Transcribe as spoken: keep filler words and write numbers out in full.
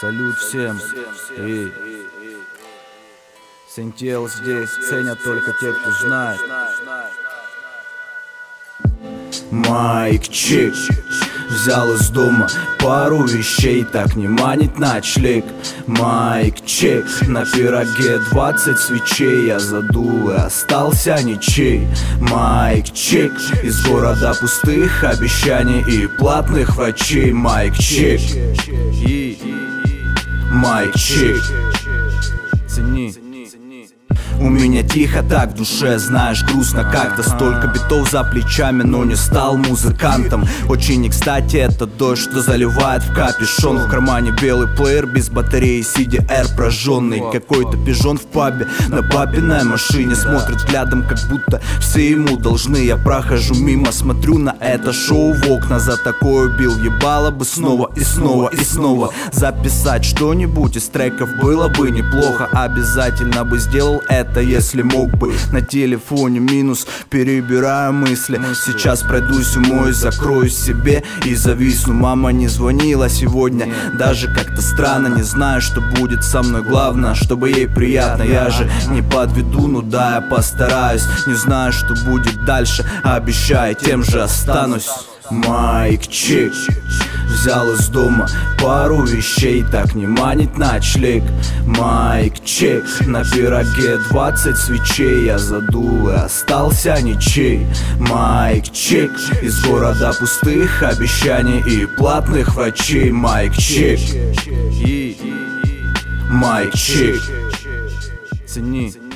Салют всем. И Сентел здесь ценят только те, кто знает. Майк чик. Взял из дома пару вещей, так не манит ночлег. Майк чек. На пироге двадцать свечей я задул и остался ничей. Майк чек. Из города пустых обещаний и платных врачей. Майк чек. Майк чек. Цени. У меня тихо так в душе, знаешь, грустно как-то. Столько битов за плечами, но не стал музыкантом. Очень не кстати это дождь, что заливает в капюшон. В кармане белый плеер без батареи, си ди ар прожженный. Какой-то пижон в пабе на папиной машине смотрит взглядом, как будто все ему должны. Я прохожу мимо, смотрю на это шоу в окна. За такое бил ебало бы снова и снова и снова. Записать что-нибудь из треков было бы неплохо. Обязательно бы сделал это, если мог бы. На телефоне минус, перебираю мысли. Сейчас пройдусь, умоюсь, закроюсь себе и зависну. Мама не звонила сегодня, даже как-то странно. Не знаю, что будет со мной, главное, чтобы ей приятно. Я же не подведу, ну да, я постараюсь. Не знаю, что будет дальше, обещаю, тем же останусь. Майк чек. Взял из дома пару вещей, так не манит ночлег. Майк чек. На пироге двадцать свечей я задул и остался ничей. Майк чек. Из города пустых обещаний и платных врачей. Майк чек. Майк чек. Цени.